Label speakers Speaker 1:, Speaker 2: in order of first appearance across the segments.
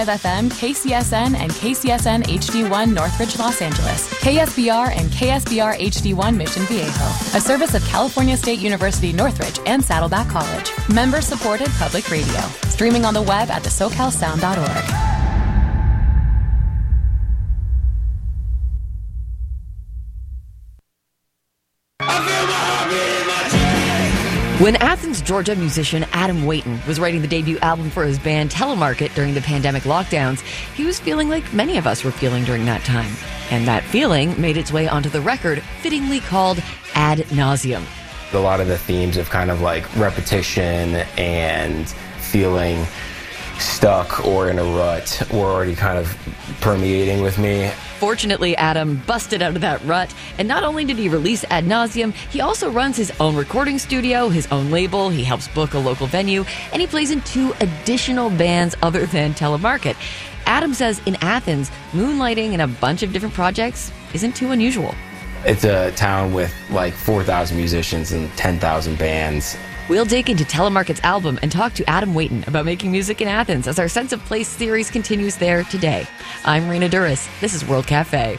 Speaker 1: FM, KCSN, and KCSN HD1 Northridge, Los Angeles. KSBR and KSBR HD1 Mission Viejo, a service of California State University Northridge and Saddleback College. Member-supported public radio. Streaming on the web at thesocalsound.org.
Speaker 2: When Athens, Georgia musician Adam Wayton was writing the debut album for his band Telemarket during the pandemic lockdowns, he was feeling like many of us were feeling during that time. And that feeling made its way onto the record, fittingly called Ad Nauseum.
Speaker 3: A lot of the themes of kind of like repetition and feeling stuck or in a rut were already kind of permeating with me.
Speaker 2: Fortunately, Adam busted out of that rut, and not only did he release Ad Nauseum, he also runs his own recording studio, his own label, he helps book a local venue, and he plays in 2 additional bands other than Telemarket. Adam says in Athens, moonlighting in a bunch of different projects isn't too unusual.
Speaker 3: It's a town with like 4,000 musicians and 10,000 bands.
Speaker 2: We'll dig into Telemarket's album and talk to Adam Wayton about making music in Athens as our Sense of Place series continues there today. I'm Rena Duras. This is World Cafe.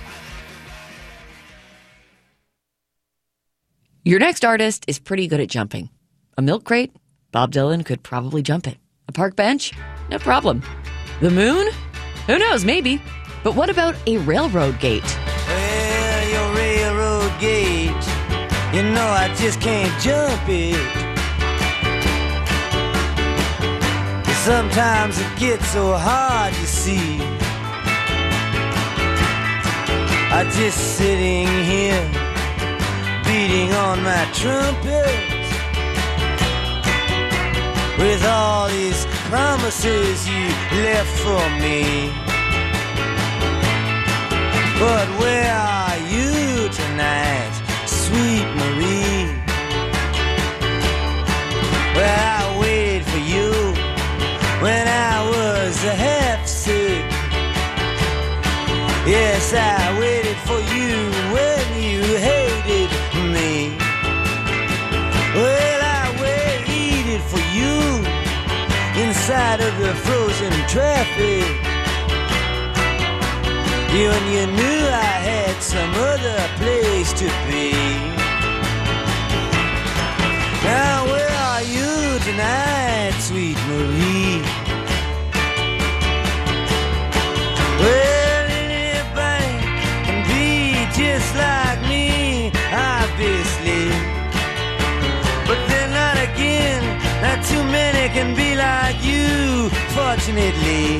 Speaker 2: Your next artist is pretty good at jumping. A milk crate? Bob Dylan could probably jump it. A park bench? No problem. The moon? Who knows, maybe. But what about a railroad gate?
Speaker 4: Well, your railroad gate, you know I just can't jump it. Sometimes it gets so hard, you see. I'm just sitting here, beating on my trumpet, with all these promises you left for me. But where are you tonight, sweet Marie? Well, I waited for you when I was half sick. Yes, I waited for you when you hated me. Well, I waited for you inside of the frozen traffic. You and you knew I had some other place to be. Now where are you tonight, sweet Marie? Well, anybody can be just like me, obviously. But then not again, not too many can be like you, fortunately.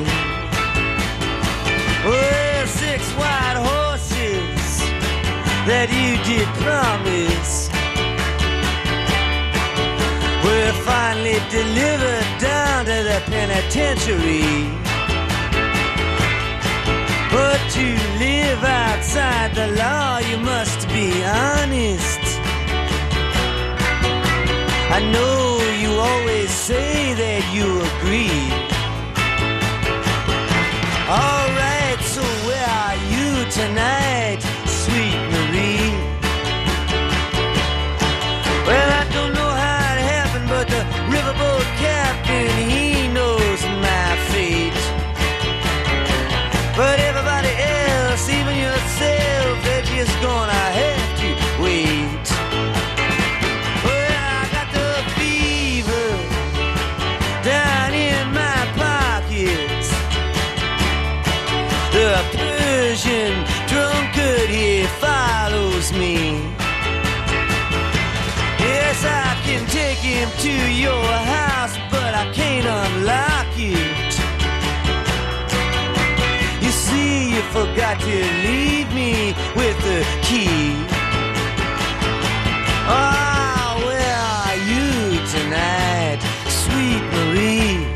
Speaker 4: Well, 6 white horses that you did promise were finally delivered down to the penitentiary. But to live outside the law, you must be honest. I know you always say that you agree. All right, so where are you tonight, sweet Marie? Well, I don't know how it happened, but the riverboat captain, he knows my fate. But everybody else, even yourself, they're just gonna have to wait. Well, I got the fever down in my pockets. The Persian drunkard, he follows me. Yes, I can take him to your house, but I can't unlock it. You see, you forgot to leave me with the key. Ah, where are you tonight, sweet Marie?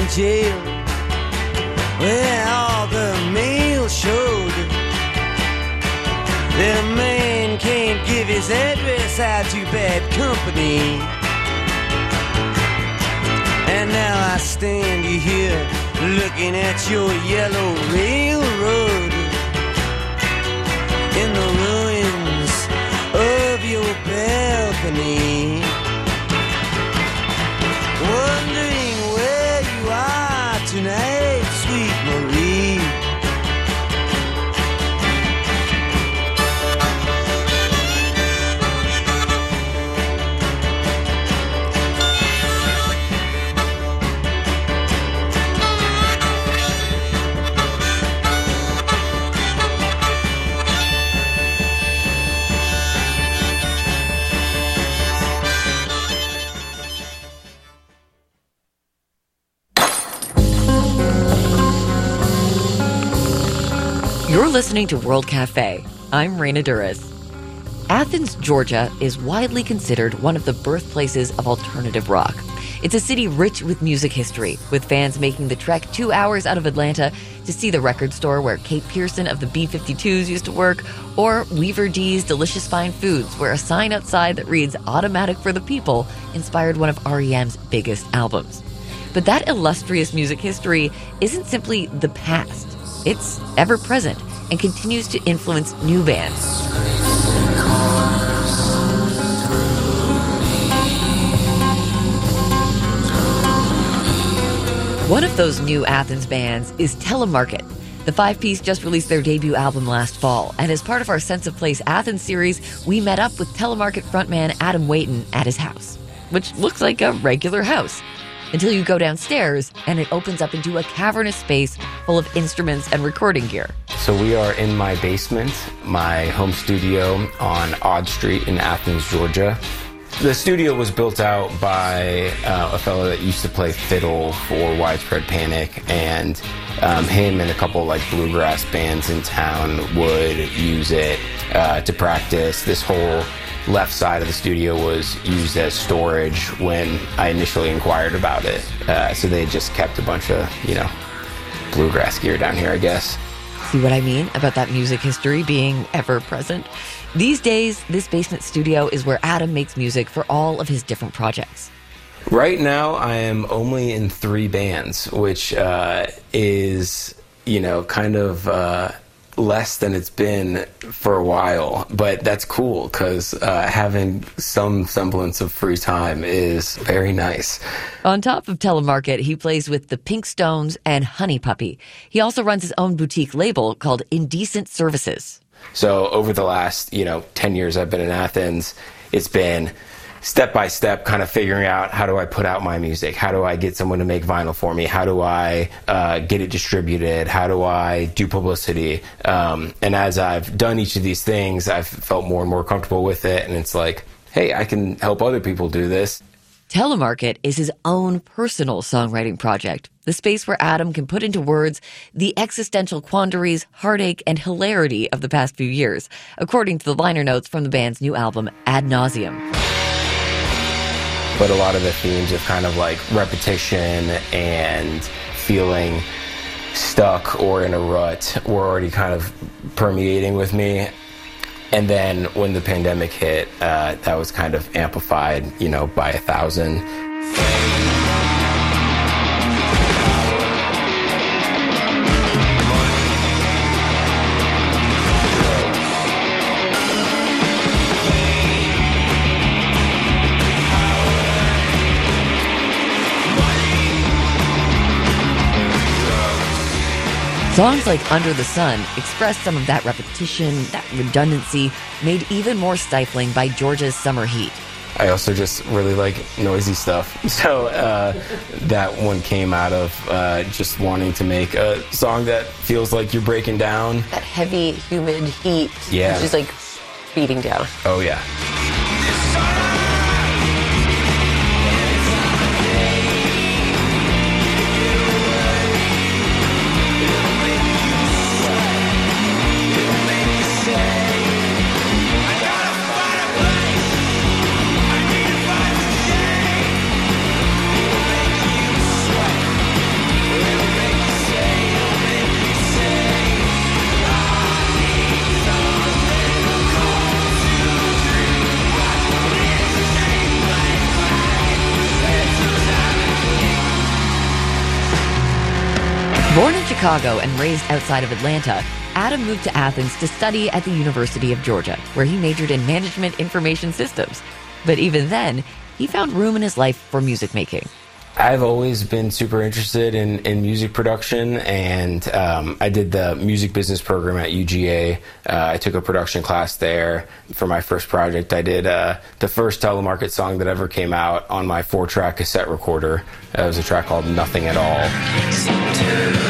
Speaker 4: in jail, where all the mail showed that a man can't give his address out to bad company. And now I stand here looking at your yellow railroad in the ruins of your balcony, wondering where you are tonight, sweet Marie.
Speaker 2: You're listening to World Cafe. I'm Raina Duras. Athens, Georgia is widely considered one of the birthplaces of alternative rock. It's a city rich with music history, with fans making the trek 2 hours out of Atlanta to see the record store where Kate Pearson of the B-52s used to work, or Weaver D's Delicious Fine Foods, where a sign outside that reads "Automatic for the People" inspired one of REM's biggest albums. But that illustrious music history isn't simply the past. It's ever present and continues to influence new bands. One of those new Athens bands is Telemarket. The five-piece just released their debut album last fall, and as part of our Sense of Place Athens series, we met up with Telemarket frontman Adam Wayton at his house, which looks like a regular house, until you go downstairs and it opens up into a cavernous space full of instruments and recording gear.
Speaker 3: So we are in my basement, my home studio on Odd Street in Athens, Georgia. The studio was built out by a fellow that used to play fiddle for Widespread Panic, and him and a couple like bluegrass bands in town would use it to practice. This whole left side of the studio was used as storage when I initially inquired about it. So they just kept a bunch of, bluegrass gear down here, I guess.
Speaker 2: See what I mean about that music history being ever present? These days, this basement studio is where Adam makes music for all of his different projects.
Speaker 3: Right now, I am only in 3 bands, which is, kind of less than it's been for a while. But that's cool because having some semblance of free time is very nice.
Speaker 2: On top of Telemarket, he plays with the Pink Stones and Honey Puppy. He also runs his own boutique label called Indecent Services.
Speaker 3: So over the last, 10 years I've been in Athens, it's been step by step kind of figuring out, how do I put out my music? How do I get someone to make vinyl for me? How do I get it distributed? How do I do publicity? And as I've done each of these things, I've felt more and more comfortable with it. And it's like, hey, I can help other people do this.
Speaker 2: Telemarket is his own personal songwriting project, the space where Adam can put into words the existential quandaries, heartache, and hilarity of the past few years, according to the liner notes from the band's new album, Ad Nauseum.
Speaker 3: But a lot of the themes of kind of like repetition and feeling stuck or in a rut were already kind of permeating with me. And then when the pandemic hit, that was kind of amplified, by 1,000.
Speaker 2: Songs like Under the Sun express some of that repetition, that redundancy, made even more stifling by Georgia's summer heat.
Speaker 3: I also just really like noisy stuff. So that one came out of just wanting to make a song that feels like you're breaking down.
Speaker 5: That heavy, humid heat.
Speaker 3: Yeah.
Speaker 5: It's just like beating down.
Speaker 3: Oh, yeah.
Speaker 2: Born in Chicago and raised outside of Atlanta, Adam moved to Athens to study at the University of Georgia, where he majored in management information systems. But even then, he found room in his life for music making.
Speaker 3: I've always been super interested in music production, and I did the music business program at UGA. I took a production class there. For my first project, I did the first telemarket song that ever came out on my 4-track cassette recorder. It was a track called Nothing at All.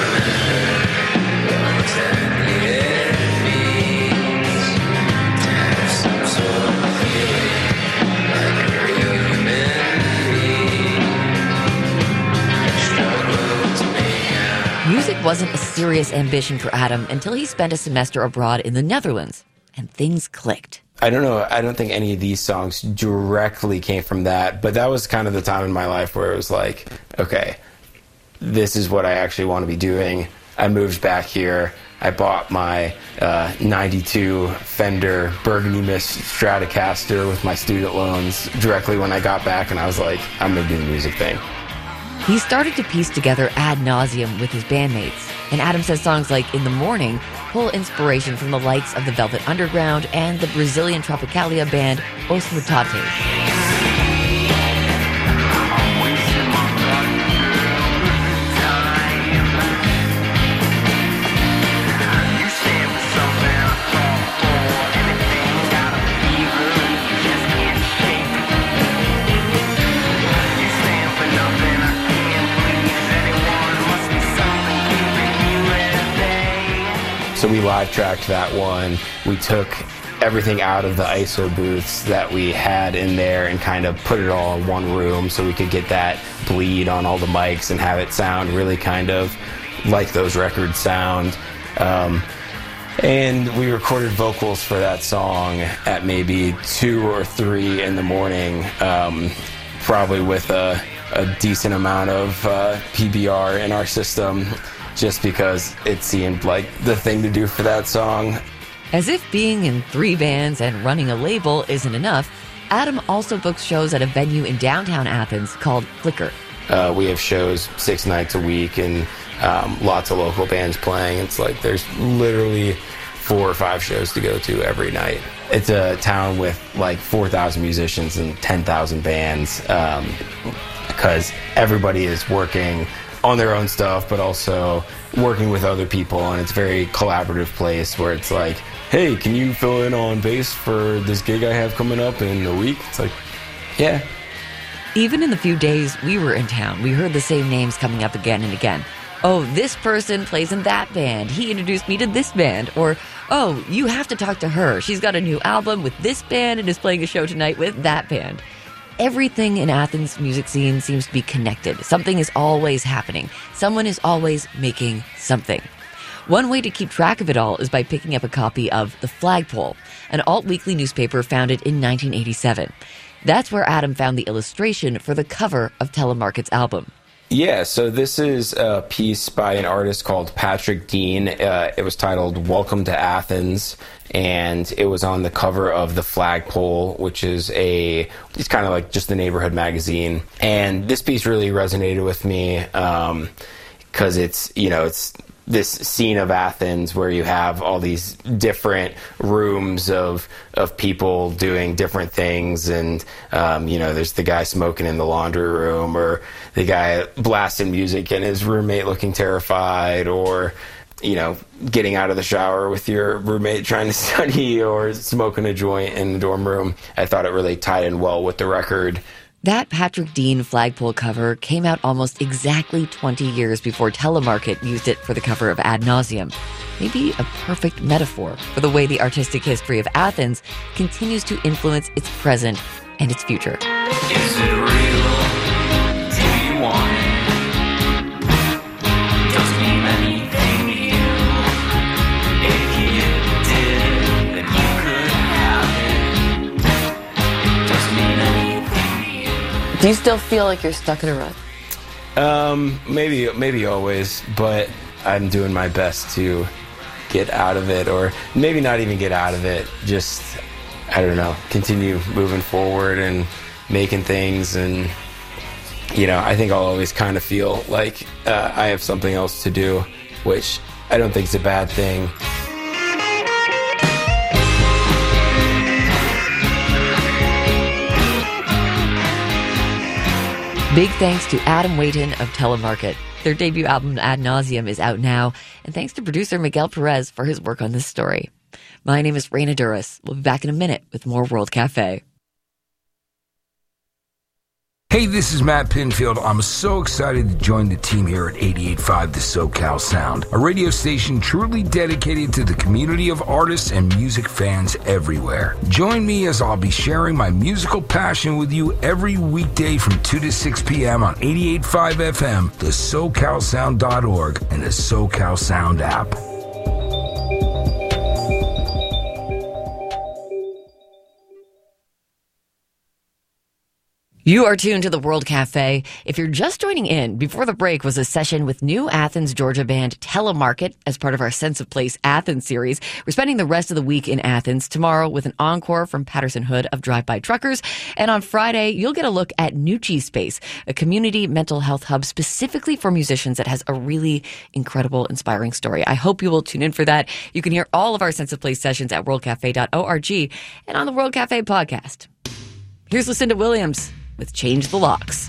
Speaker 2: Music wasn't a serious ambition for Adam until he spent a semester abroad in the Netherlands, and things clicked.
Speaker 3: I don't know. I don't think any of these songs directly came from that, but that was kind of the time in my life where it was like, okay, this is what I actually want to be doing. I moved back here. I bought my 92 Fender Burgundy Mist Stratocaster with my student loans directly when I got back, and I was like, I'm going to do the music thing.
Speaker 2: He started to piece together Ad Nauseam with his bandmates, and Adam says songs like In the Morning pull inspiration from the likes of the Velvet Underground and the Brazilian Tropicalia band Os Mutantes.
Speaker 3: So we live tracked that one. We took everything out of the ISO booths that we had in there and kind of put it all in one room so we could get that bleed on all the mics and have it sound really kind of like those records sound. And we recorded vocals for that song at maybe 2 or 3 in the morning, probably with a decent amount of PBR in our system, just because it seemed like the thing to do for that song.
Speaker 2: As if being in 3 bands and running a label isn't enough, Adam also books shows at a venue in downtown Athens called Flicker.
Speaker 3: We have shows 6 nights a week and lots of local bands playing. It's like there's literally 4 or 5 shows to go to every night. It's a town with like 4,000 musicians and 10,000 bands, because everybody is working on their own stuff, but also working with other people, and it's a very collaborative place where it's like, hey, can you fill in on bass for this gig I have coming up in a week? It's like, yeah.
Speaker 2: Even in the few days we were in town, we heard the same names coming up again and again. Oh, this person plays in that band. He introduced me to this band. Or, oh, you have to talk to her. She's got a new album with this band and is playing a show tonight with that band. Everything in Athens' music scene seems to be connected. Something is always happening. Someone is always making something. One way to keep track of it all is by picking up a copy of The Flagpole, an alt-weekly newspaper founded in 1987. That's where Adam found the illustration for the cover of Telemarket's album.
Speaker 3: Yeah, so this is a piece by an artist called Patrick Dean. It was titled Welcome to Athens, and it was on the cover of The Flagpole, which is it's kind of like just the neighborhood magazine. And this piece really resonated with me because it's this scene of Athens where you have all these different rooms of people doing different things, and there's the guy smoking in the laundry room, or the guy blasting music and his roommate looking terrified, or getting out of the shower with your roommate trying to study, or smoking a joint in the dorm room. I thought it really tied in well with the record.
Speaker 2: That Patrick Dean Flagpole cover came out almost exactly 20 years before Telemarket used it for the cover of Ad Nauseam. Maybe a perfect metaphor for the way the artistic history of Athens continues to influence its present and its future.
Speaker 6: Is it real? Do you want it? Doesn't mean anything to you. If you did, then you could have it. Doesn't mean anything.
Speaker 5: Do you still feel like you're stuck in a rut?
Speaker 3: Maybe always, but I'm doing my best to get out of it, or maybe not even get out of it, just, I don't know, continue moving forward and making things, and I think I'll always kind of feel like I have something else to do, which I don't think is a bad thing.
Speaker 2: Big thanks to Adam Wayton of Telemarket. Their debut album, Ad Nauseum, is out now. And thanks to producer Miguel Perez for his work on this story. My name is Raina Duras. We'll be back in a minute with more World Cafe.
Speaker 7: Hey, this is Matt Pinfield. I'm so excited to join the team here at 88.5 The SoCal Sound, a radio station truly dedicated to the community of artists and music fans everywhere. Join me as I'll be sharing my musical passion with you every weekday from 2 to 6 p.m. on 88.5 FM, the SoCalSound.org, and the SoCal Sound app.
Speaker 2: You are tuned to the World Cafe. If you're just joining in, before the break was a session with new Athens, Georgia band Telemarket as part of our Sense of Place Athens series. We're spending the rest of the week in Athens tomorrow with an encore from Patterson Hood of Drive By Truckers. And on Friday, you'll get a look at Nucci Space, a community mental health hub specifically for musicians that has a really incredible, inspiring story. I hope you will tune in for that. You can hear all of our Sense of Place sessions at worldcafe.org and on the World Cafe podcast. Here's Lucinda Williams with Change the Locks.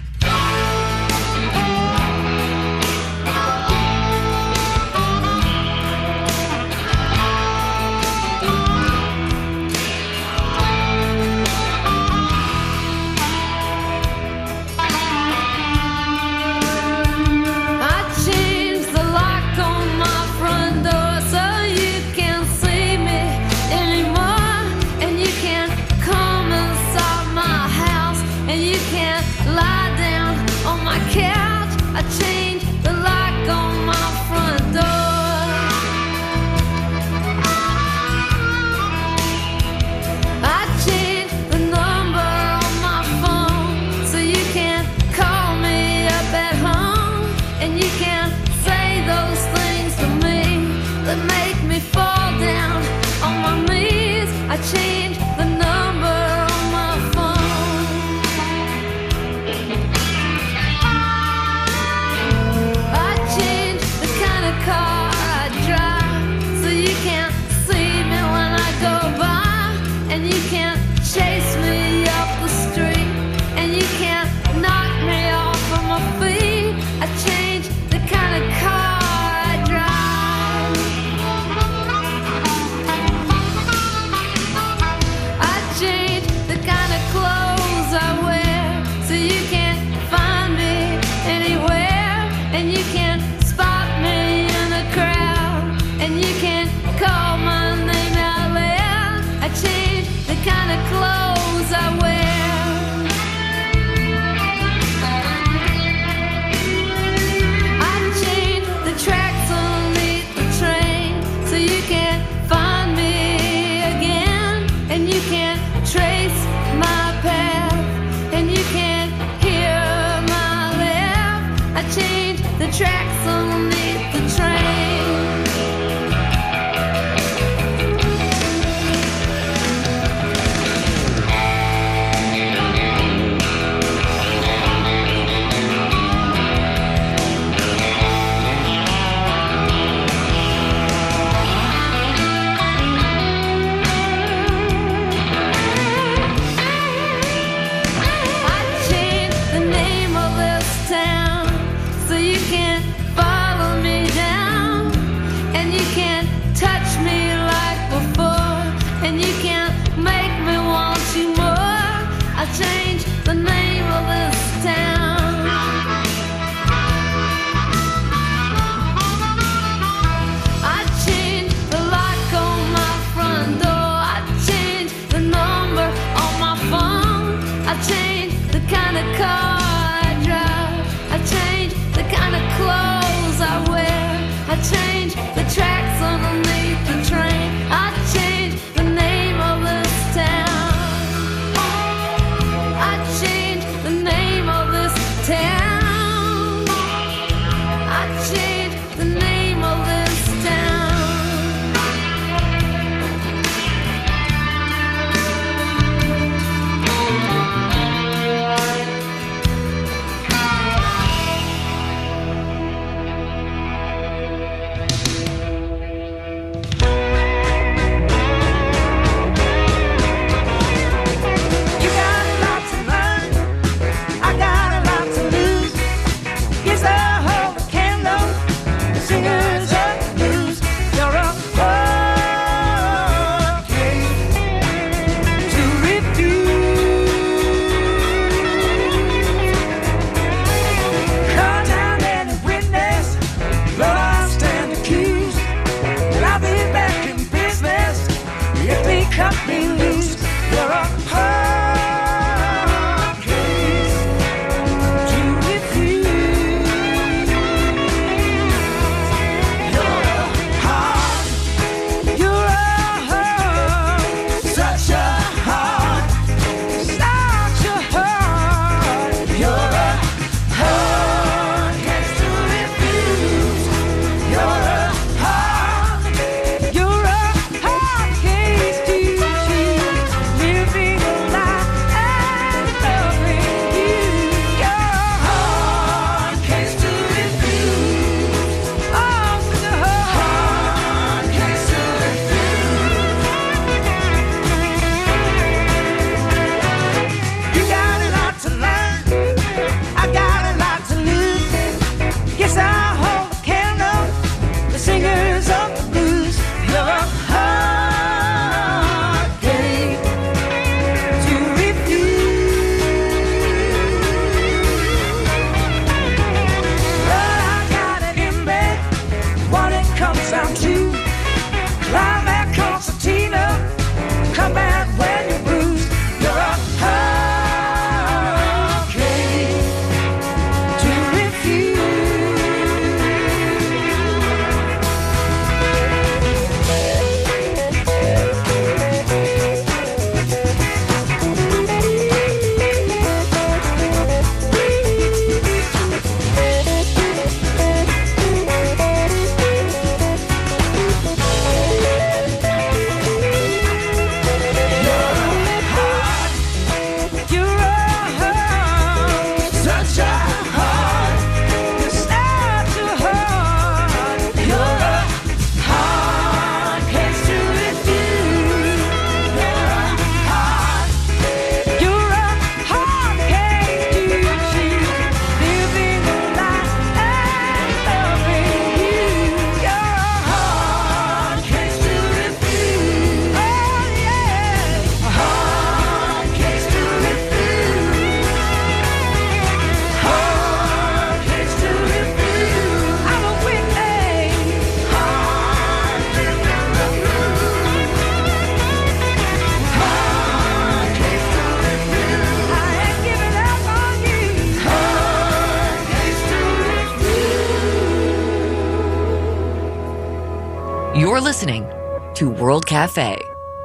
Speaker 2: You're listening to World Cafe.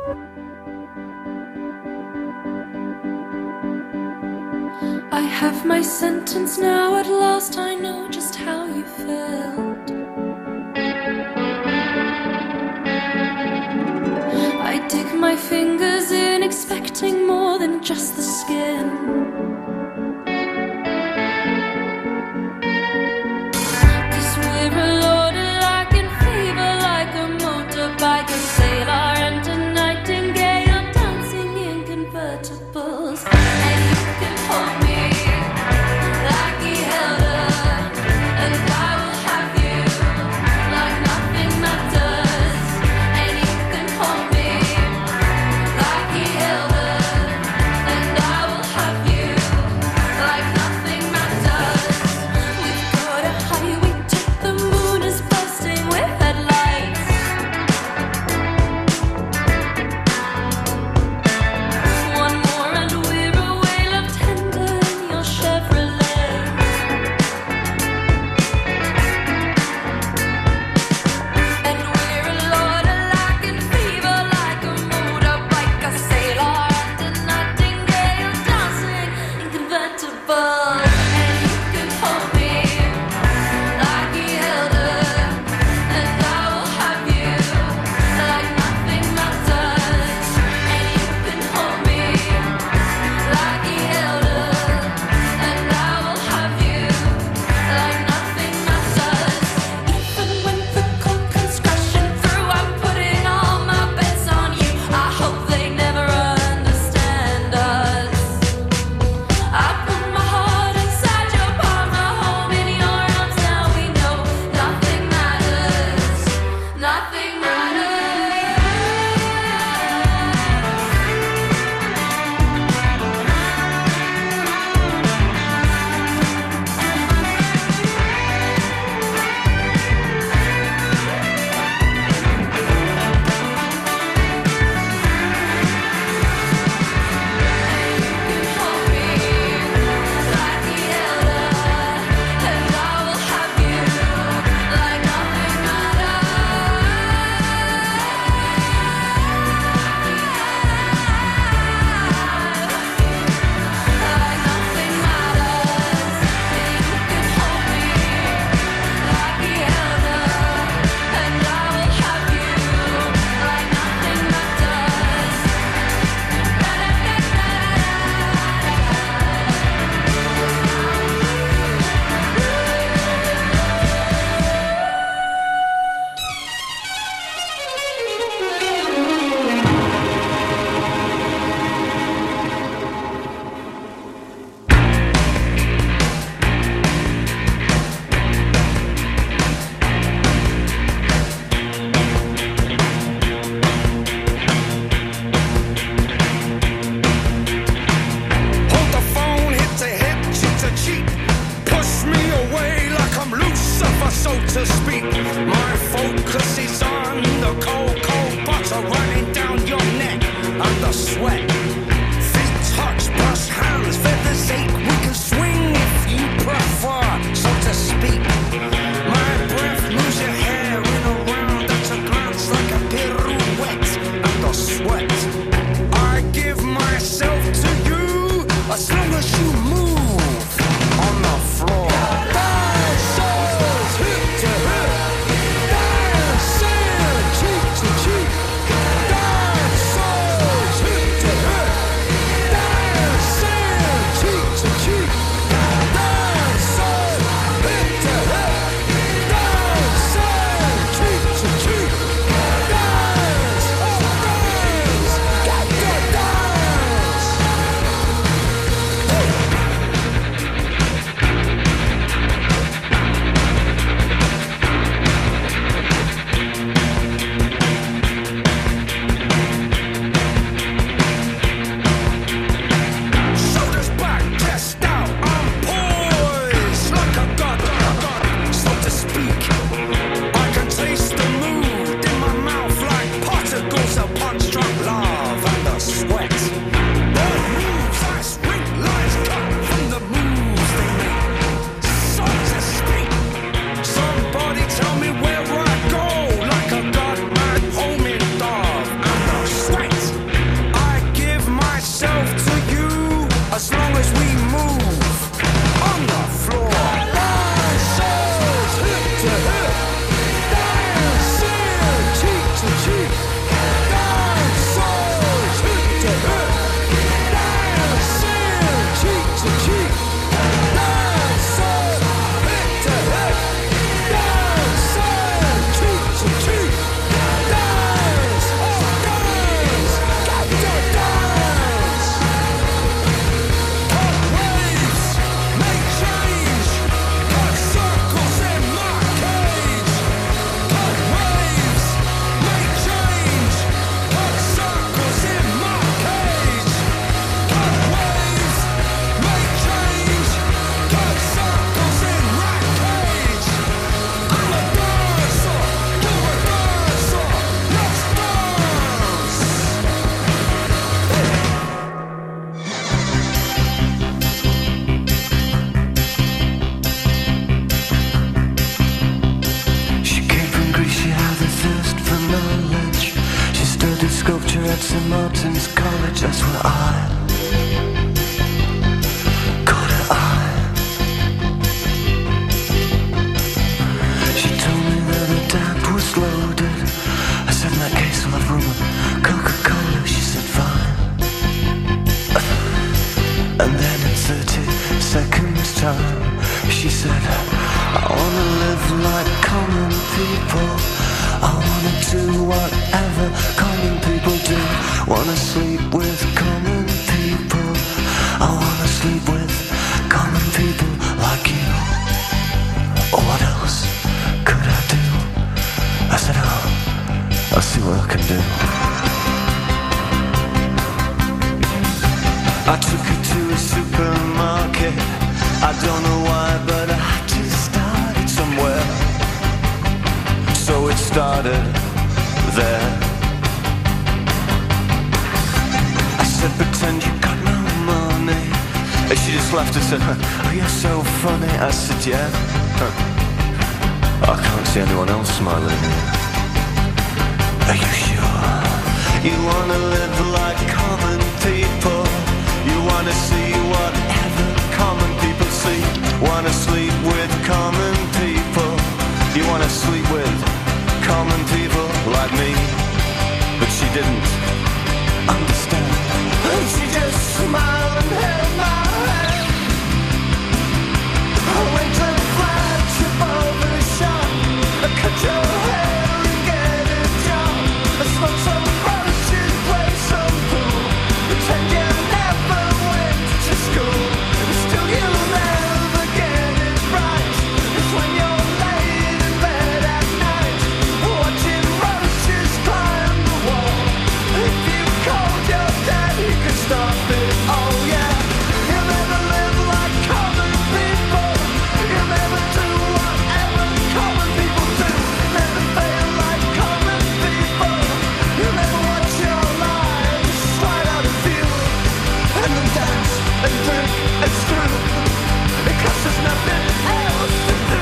Speaker 8: I have my sentence now, at last I know just how you felt. I dig my fingers in, expecting more than just the skin. 'Cause we're a loader like in fever, like a motorbike, a sailor and a nightingale, dancing in convertibles. And you can hold me like he held her, and I will have you like nothing matters. And you can hold me like he held her, and I will have you like nothing matters. We've got a highway to the moon is bursting with headlights. One more and we're away, love tender in your Chevrolet. And we're a loader like in fever, like a motorbike, a sailor and a nightingale, dancing in convertibles. And you can hold me like he held her, and I will have you like nothing matters. And you can hold me like he held her, and I will have you like nothing matters. Even when the clock comes crashing through, I'm putting all my bets on you. I hope they never understand us. I put my heart inside your palm, my home in your arms. Now we know nothing matters. Nothing matters. Hold me like he held her, and I will have you like nothing like nothing matters. You can hold me like he held her, and I will have you like nothing matters.
Speaker 9: Hold the phone, hit to hit, cheek to cheek. Push me away like I'm Lucifer, so to speak. My focus is on the cold, cold butter running down your neck under sweat. Feet touch, brush hands, feathers ache. We can swing if you prefer, so to speak. My breath moves your hair in a round at a glance like a pirouette under sweat. I give myself to you as long as you move on the floor. Dancers, hip to hip. Dancing, cheek to cheek. Dancers, hip to hip.
Speaker 4: at St. Martin's College, that's where I caught her eye. She told me that her dad was loaded. I said, in that case I'll have rum and Coca-Cola. She said, fine. And then in 30 seconds time, she said, I wanna live like common people. I wanna do whatever common people do. Wanna sleep with common people. I wanna sleep with common people like you. Or what else could I do? I said, oh, I'll see what I can do. I took her to a supermarket. I don't know why, but I had to start it somewhere. So it started there. I said, pretend you got no money. And she just laughed and said, oh, you're so funny. I said, yeah. I can't see anyone else smiling. Are you sure? You wanna live like common people. You wanna see whatever common people see. Wanna sleep with common people. You wanna sleep with common people like me. But she didn't understand. And she just smiled and held my hand. I went to the flagship of the shop. I cut your hair and get a job. I smoked some roaches, play some pool. Pretend you never went to school. Still you'll never get it right. It's when you're laid in bed at night, watching roaches climb the wall. If you called your dad, he could stop it. Oh yeah, you'll never live like common people. You'll never do whatever common people do. Never fail like common people. You'll never watch your lives slide out of view. And then dance and drink and screw, because there's nothing else to do.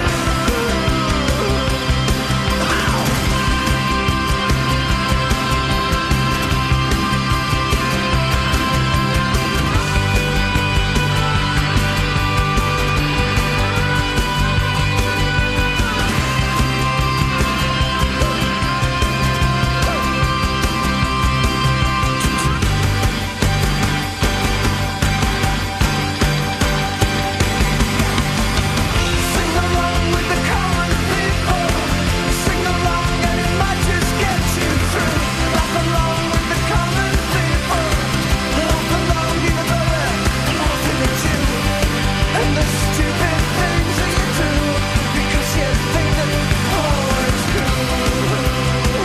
Speaker 4: Sing along with the common people. Sing along and it might just get you through. Laugh along with the common people. Laugh along even though they're laughing at you. And the stupid things that you do, because you think that all is cool.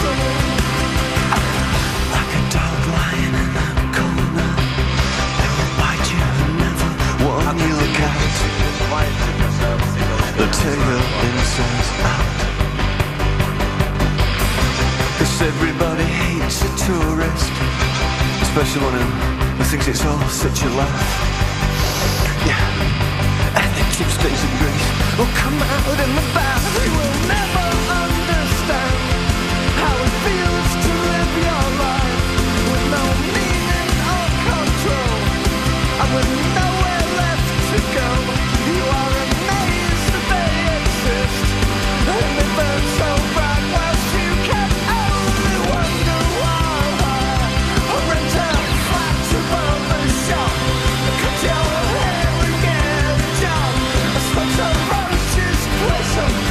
Speaker 4: Like a dog lying in that corner, they will bite you and never warn you look out. They'll tear your insides out. 'Cause everybody hates a tourist, especially one who thinks it's all such a laugh. Yeah, and the gypsies in Greece will come out in the bath. You will never understand how it feels to live your life with no meaning or control, and with nowhere left to go. You are amazed that they exist, and they burn so bright whilst you can only wonder why. Or rent a flat above the shop, cut your hair and get a job. I smoke some roaches, play some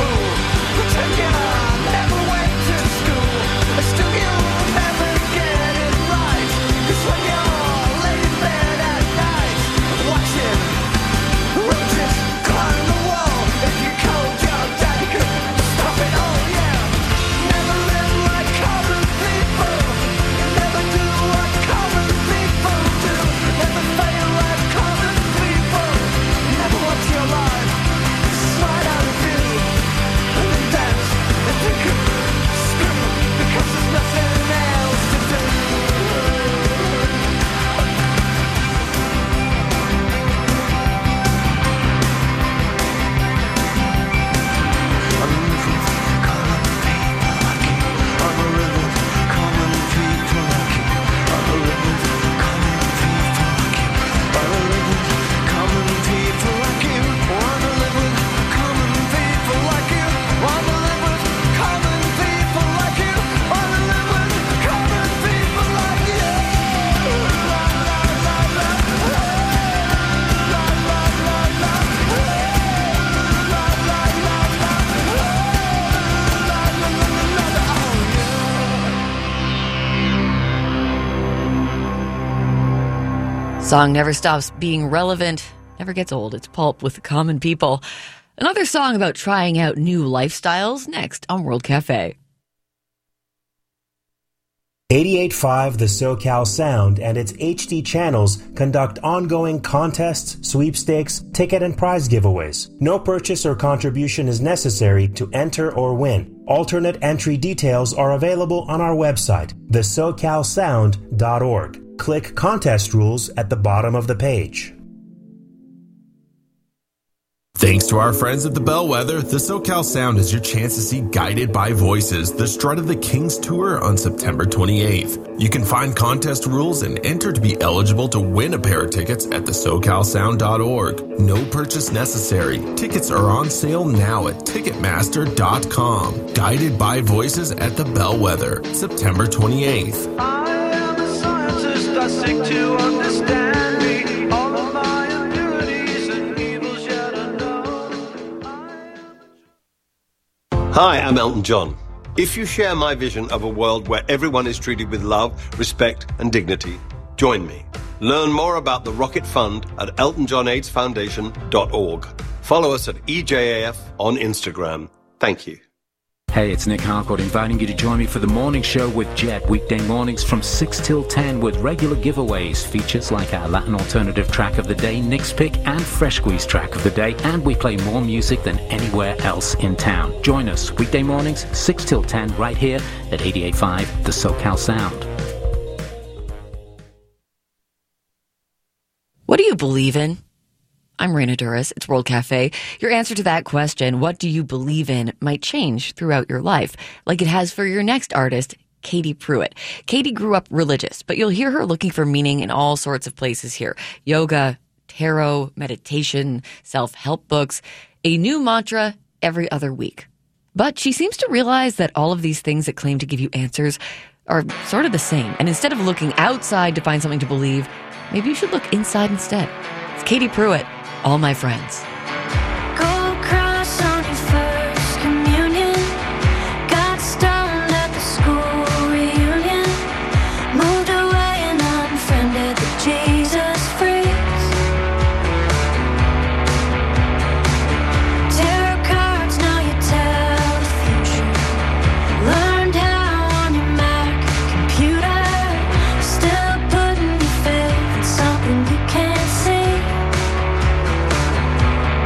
Speaker 2: Song never stops being relevant, never gets old. It's Pulp with the Common People. Another song about trying out new lifestyles next on World Cafe.
Speaker 10: 88.5 The SoCal Sound and its HD channels conduct ongoing contests, sweepstakes, ticket and prize giveaways. No purchase or contribution is necessary to enter or win. Alternate entry details are available on our website, thesocalsound.org. Click Contest Rules at the bottom of the page.
Speaker 11: Thanks to our friends at the Bellwether, the SoCal Sound is your chance to see Guided by Voices, the Strut of the Kings tour on September 28th. You can find contest rules and enter to be eligible to win a pair of tickets at thesocalsound.org. No purchase necessary. Tickets are on sale now at Ticketmaster.com. Guided by Voices at the Bellwether, September 28th.
Speaker 4: I am a scientist, I seek to understand me. All of my impurities and evils yet unknown.
Speaker 12: Hi, I'm Elton John. If you share my vision of a world where everyone is treated with love, respect, and dignity, join me. Learn more about the Rocket Fund at eltonjohnaidesfoundation.org. Follow us at EJAF on Instagram. Thank you.
Speaker 13: Hey, it's Nick Harcourt inviting you to join me for the morning show with Jet, weekday mornings from 6 till 10 with regular giveaways, features like our Latin alternative track of the day, Nick's Pick, and Fresh Squeeze track of the day, and we play more music than anywhere else in town. Join us weekday mornings, 6 till 10, right here at 88.5 The SoCal Sound.
Speaker 2: What do you believe in? I'm Raina Duras. It's World Cafe. Your answer to that question, what do you believe in, might change throughout your life, like it has for your next artist, Katie Pruitt. Katie grew up religious, but you'll hear her looking for meaning in all sorts of places here. Yoga, tarot, meditation, self-help books, a new mantra every other week. But she seems to realize that all of these things that claim to give you answers are sort of the same. And instead of looking outside to find something to believe, maybe you should look inside instead. It's Katie Pruitt. All my friends.
Speaker 8: Go cross on your first communion. Got stoned at the school reunion. Moved away and unfriended the Jesus freaks. Tarot cards, now you tell the future. Learned how on your Mac computer. Still putting your faith in something you can't see.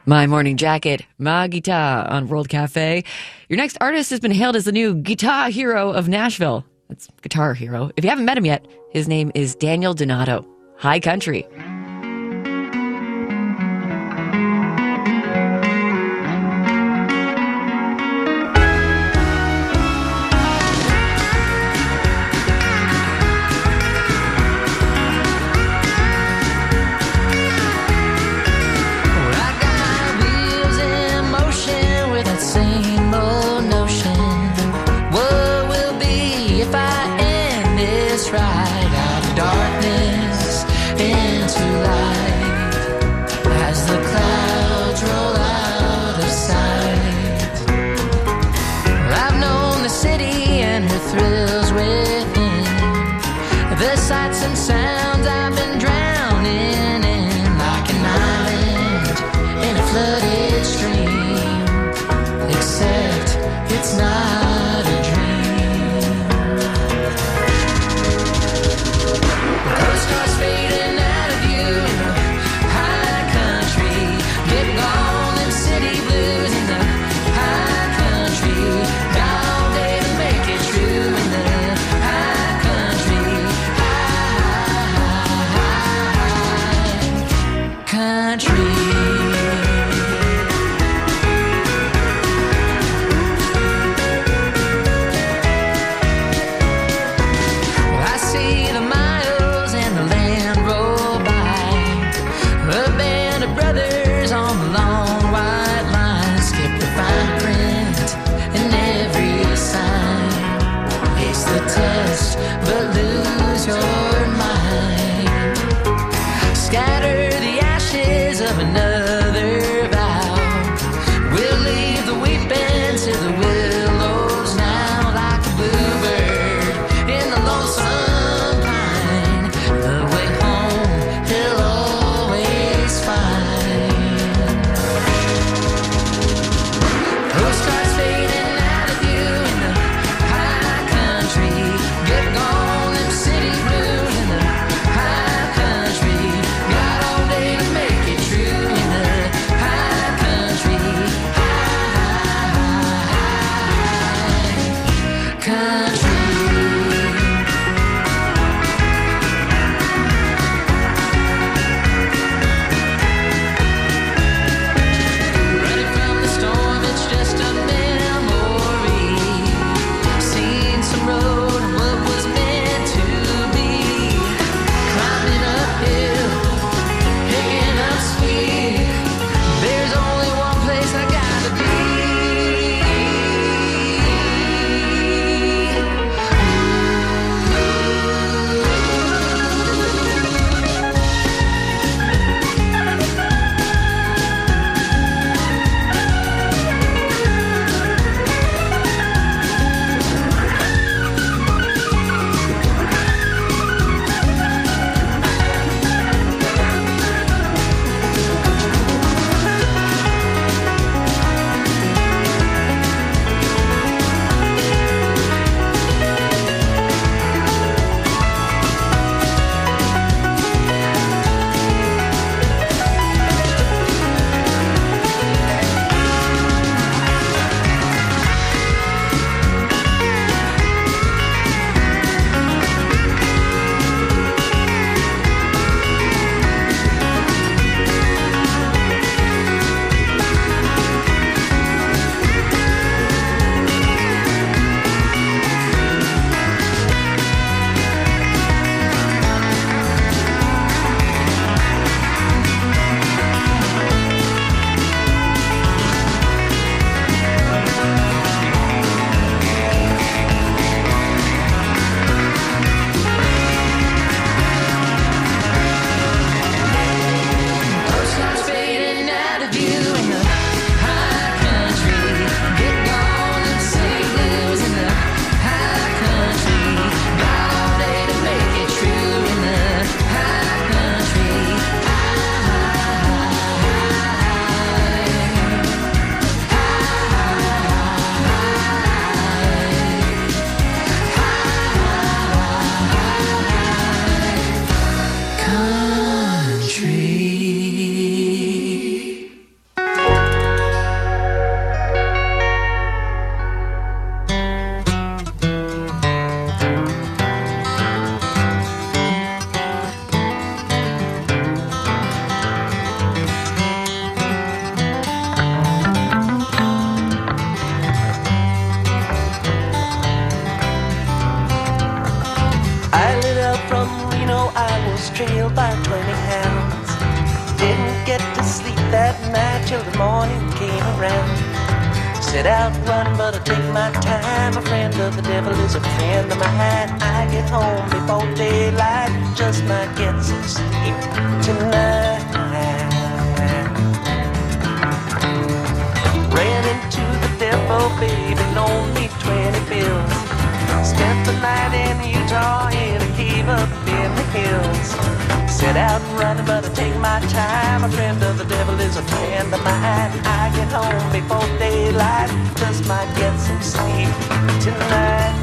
Speaker 2: My Morning Jacket, Ma Guitar on World Cafe. Your next artist has been hailed as the new guitar hero of Nashville. That's Guitar Hero. If you haven't met him yet, his name is Daniel Donato. High Country.
Speaker 14: Sights and sounds I've been drowning in, like an island in a flooded stream, except it's not a dream. The postcards fading out of you in the high country, getting gone in city blues in the high country, got all day to make it true in the high country.
Speaker 4: I lit up from Reno, I was trailed by 20 hounds. Didn't get to sleep that night till the morning came around. Set out running, but I take my time. A friend of the devil is a friend of mine. I get home before daylight, just might get some sleep tonight. Ran into the devil, baby, loaned me 20 bills. Spent the night in Utah in a cave up in the hills. Set out running, but I take my time. A friend of the devil is a friend of mine. I get home before daylight, just might get some sleep tonight.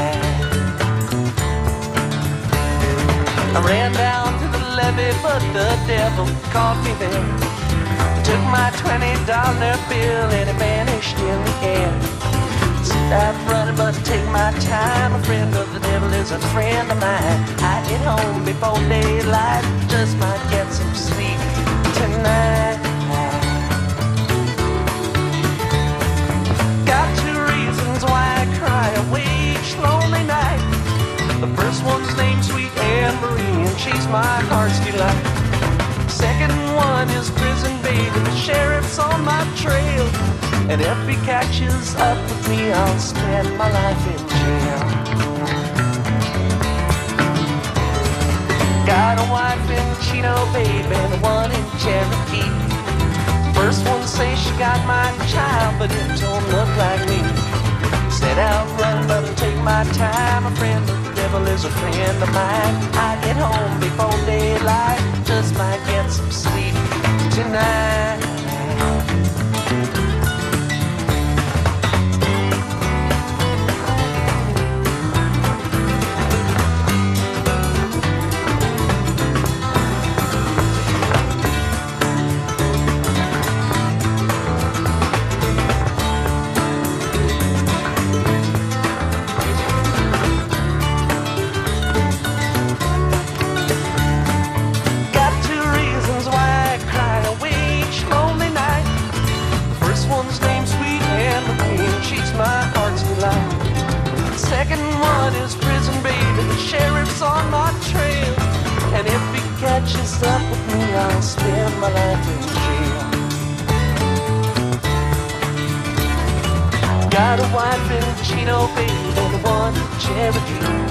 Speaker 4: I ran down to the levee, but the devil caught me there. Took my $20 bill and it vanished in the air. Set out running, but I take my time. A friend of the devil is a friend of mine. I get home before daylight, just might get some sleep tonight. Got two reasons why I cry away each lonely night. The first one's named Sweet Anne Marie, and she's my heart's delight. Second one is prison baby, the sheriff's on my trail. And if he catches up with me, I'll spend my life in jail. Got a wife in Chino, baby, and one in Cherokee. First one says she got my child, but it don't look like me. Set out running, but I take my time. A friend of the devil is a friend of mine. I get home before daylight, just might get some sleep tonight. Second one is prison baby, the sheriff's on my trail. And if he catches up with me, I'll spend my life in jail. Got a wife in Chino, baby, and one in Cherokee.